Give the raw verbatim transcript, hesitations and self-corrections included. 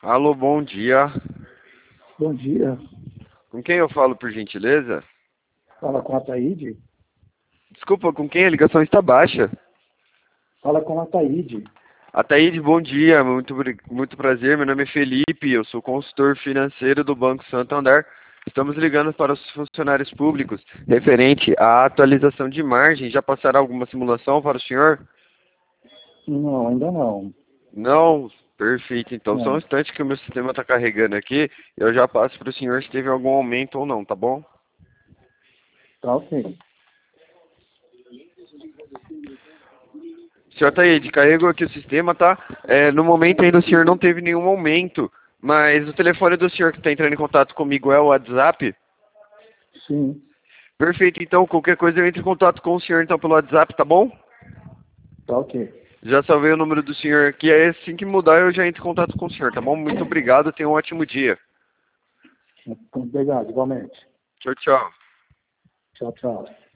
Alô, bom dia. Bom dia. Com quem eu falo, por gentileza? Fala com a Taíde. Desculpa, com quem a ligação está baixa? Fala com a Taíde. Ataíde, bom dia. Muito, bri- muito prazer. Meu nome é Felipe. Eu sou consultor financeiro do Banco Santander. Estamos ligando para os funcionários públicos referente à atualização de margem. Já passará alguma simulação para o senhor? Não, ainda não. Não? Perfeito. Então, só um Não. instante que o meu sistema está carregando aqui. Eu já passo para o senhor se teve algum aumento ou não, tá bom? Tá ok. Senhor Taíde, carregou aqui o sistema, tá? É, no momento ainda o senhor não teve nenhum aumento, mas o telefone do senhor que está entrando em contato comigo é o WhatsApp? Sim. Perfeito, então qualquer coisa eu entro em contato com o senhor então pelo WhatsApp, tá bom? Tá ok. Já salvei o número do senhor aqui, aí assim que mudar eu já entro em contato com o senhor, tá bom? Muito obrigado, tenha um ótimo dia. Obrigado, igualmente. Tchau, tchau. Tchau, tchau.